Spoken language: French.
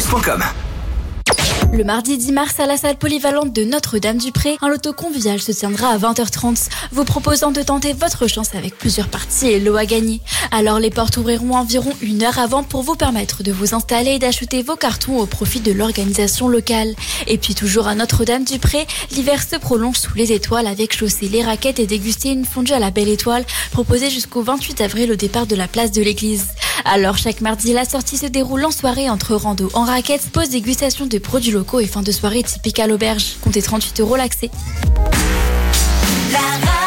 radioscoop.com. Le mardi 10 mars à la salle polyvalente de Notre-Dame-du-Pré, un loto convivial se tiendra à 20h30, vous proposant de tenter votre chance avec plusieurs parties et lots à gagner. Alors les portes ouvriront environ 1 heure avant pour vous permettre de vous installer et d'acheter vos cartons au profit de l'organisation locale. Et puis toujours à Notre-Dame-du-Pré, l'hiver se prolonge sous les étoiles avec chausser les raquettes et déguster une fondue à la Belle Étoile, proposée jusqu'au 28 avril au départ de la place de l'église. Alors chaque mardi, la sortie se déroule en soirée entre rando en raquettes, pause dégustation de produits locaux et fin de soirée typique à l'auberge. Comptez 38 € l'accès.